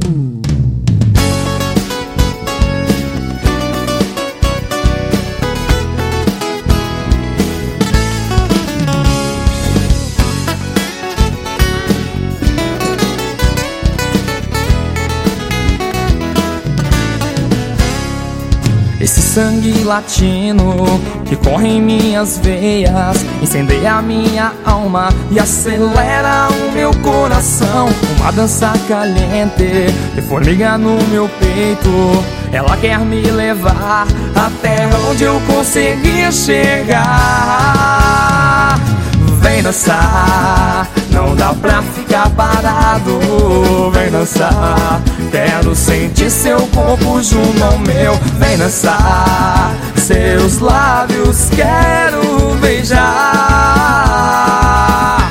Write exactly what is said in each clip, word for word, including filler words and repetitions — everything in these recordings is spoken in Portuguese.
Esse sangue latino que corre em minhas veias incendeia minha alma e acelera o meu coração. Uma dança caliente que formiga no meu peito. Ela quer me levar até onde eu conseguir chegar. Vem dançar, não dá pra ficar parado. Vem dançar, quero sentir seu corpo junto ao meu. Vem dançar, seus lábios quero beijar.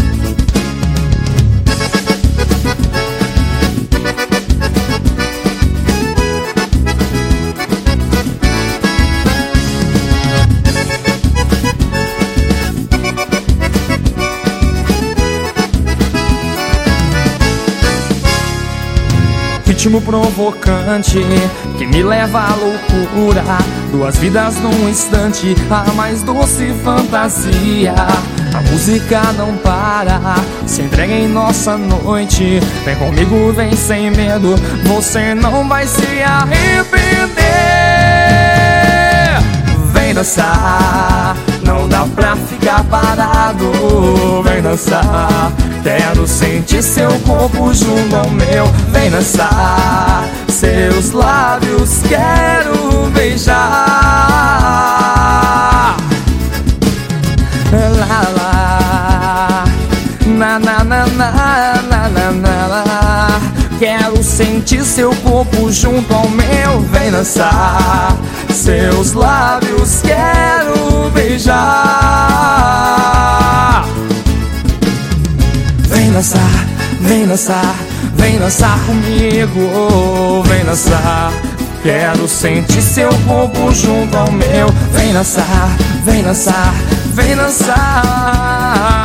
Ritmo provocante que me leva à loucura. Duas vidas num instante, a mais doce fantasia. A música não para, se entrega em nossa noite. Vem comigo, vem sem medo, você não vai se arrepender. Vem dançar, não dá pra ficar parado. Vem dançar, quero sentir seu corpo junto ao meu. Vem dançar, seus lábios quero beijar. La la, na na na na na na na. Quero sentir seu corpo junto ao meu. Vem dançar, seus lábios quero beijar. Vem dançar, vem dançar, vem dançar comigo. Vem dançar, quero sentir seu corpo junto ao meu. Vem dançar, vem dançar, vem dançar.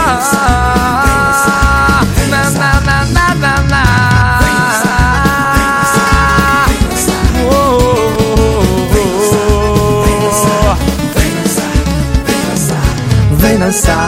Na na na na na na. Vem dançar,